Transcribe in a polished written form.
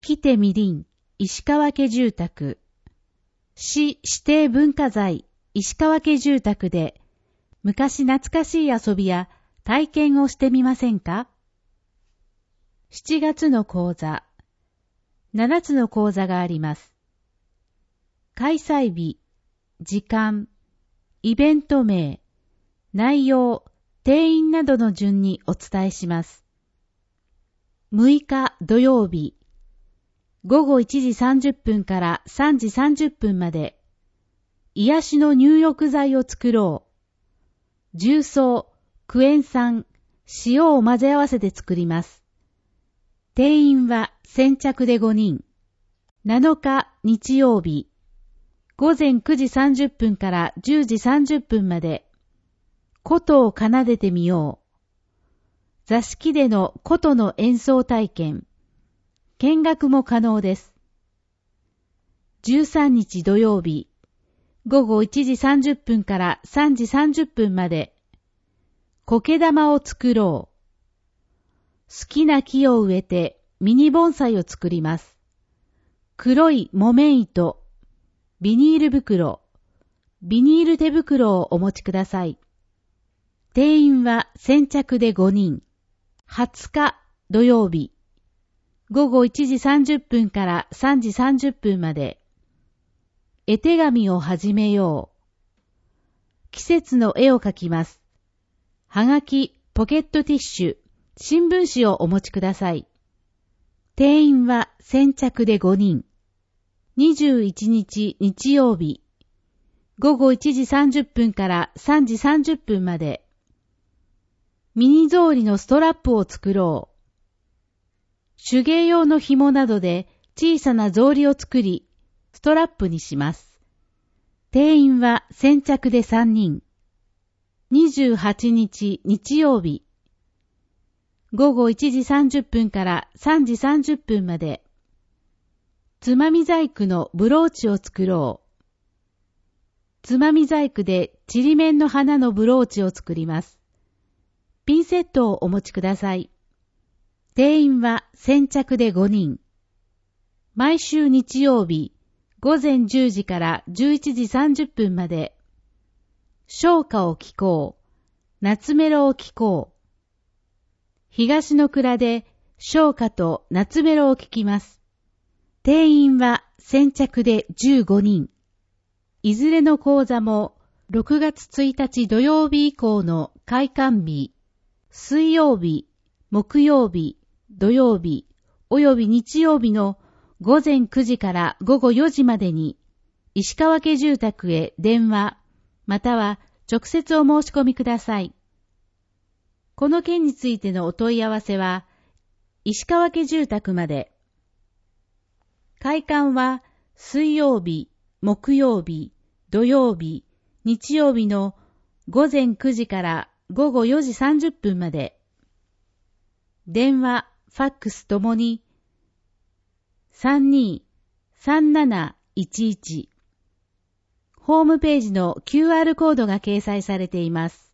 月手みりん石川家住宅、市指定文化財石川家住宅で昔懐かしい遊びや体験をしてみませんか？ 7 月の講座、7つの講座があります。開催日、時間、イベント名、内容、定員などの順にお伝えします。6日土曜日、午後1時30分から3時30分まで、癒しの入浴剤を作ろう。重曹、クエン酸、塩を混ぜ合わせて作ります。定員は先着で5人。7日日曜日、午前9時30分から10時30分まで、琴を奏でてみよう。座敷での琴の演奏体験。見学も可能です。13日土曜日、午後1時30分から3時30分まで、苔玉を作ろう。好きな木を植えてミニ盆栽を作ります。黒い木綿糸、ビニール袋、ビニール手袋をお持ちください。定員は先着で5人。20日土曜日、午後1時30分から3時30分まで、絵手紙を始めよう。季節の絵を描きます。はがき、ポケットティッシュ、新聞紙をお持ちください。定員は先着で5人。21日日曜日、午後1時30分から3時30分まで、ミニ草履のストラップを作ろう。手芸用の紐などで小さな草履を作り、ストラップにします。定員は先着で3人。28日日曜日、午後1時30分から3時30分まで、つまみ細工のブローチを作ろう。つまみ細工でちりめんの花のブローチを作ります。ピンセットをお持ちください。定員は先着で5人。毎週日曜日、午前10時から11時30分まで、唱歌を聴こう、夏メロを聴こう。東の蔵で唱歌と夏メロを聴きます。定員は先着で15人。いずれの講座も6月1日土曜日以降の開館日、水曜日、木曜日、土曜日、および日曜日の午前9時から午後4時までに、石川家住宅へ電話、または直接お申し込みください。この件についてのお問い合わせは、石川家住宅まで。開館は水曜日、木曜日、土曜日、日曜日の午前9時から午後4時30分まで。電話、ファックスともに 32-3711。ホームページの QR コードが掲載されています。